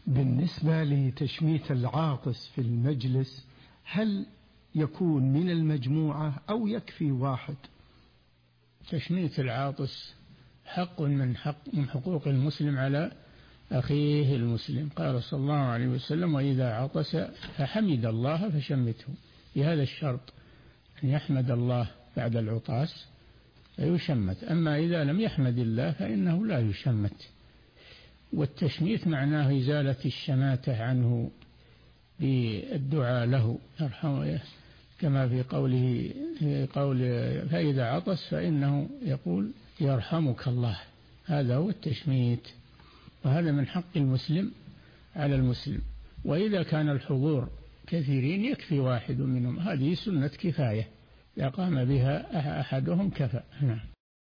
بالنسبة لتشميت العاطس في المجلس، هل يكون من المجموعة أو يكفي واحد؟ تشميت العاطس حق من حقوق المسلم على أخيه المسلم. قال صلى الله عليه وسلم: وإذا عطس فحمد الله فشمته، بهذا الشرط أن يحمد الله بعد العطاس فيشمت، أما إذا لم يحمد الله فإنه لا يشمت. والتشميت معناه إزالة الشماتة عنه بالدعاء له يرحمه، كما في قوله فإذا عطس فإنه يقول: يرحمك الله. هذا هو التشميت، وهذا من حق المسلم على المسلم. وإذا كان الحضور كثيرين يكفي واحد منهم، هذه سنة كفاية، إذا قام بها أحدهم كفى. نعم.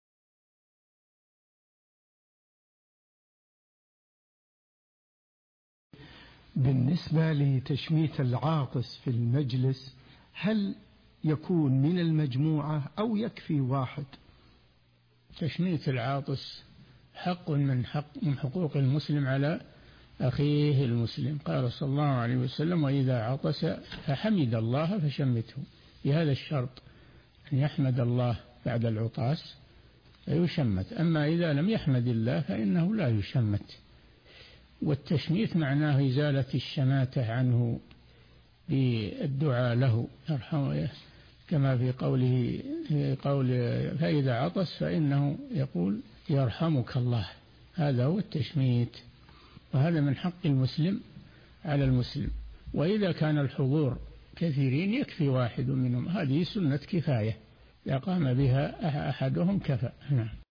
بالنسبة لتشميت العاطس في المجلس، هل يكون من المجموعة أو يكفي واحد؟ تشميت العاطس حق من حقوق المسلم على أخيه المسلم. قال صلى الله عليه وسلم: وإذا عطس فحمد الله فشمته، بهذا الشرط أن يحمد الله بعد العطاس فيشمت، أما إذا لم يحمد الله فإنه لا يشمت. والتشميت معناه إزالة الشماتة عنه بالدعاء له يرحمه، كما في قوله فإذا عطس فإنه يقول: يرحمك الله. هذا هو التشميت، وهذا من حق المسلم على المسلم. وإذا كان الحضور كثيرين يكفي واحد منهم، هذه سنة كفاية، إذا قام بها أحدهم كفى. نعم.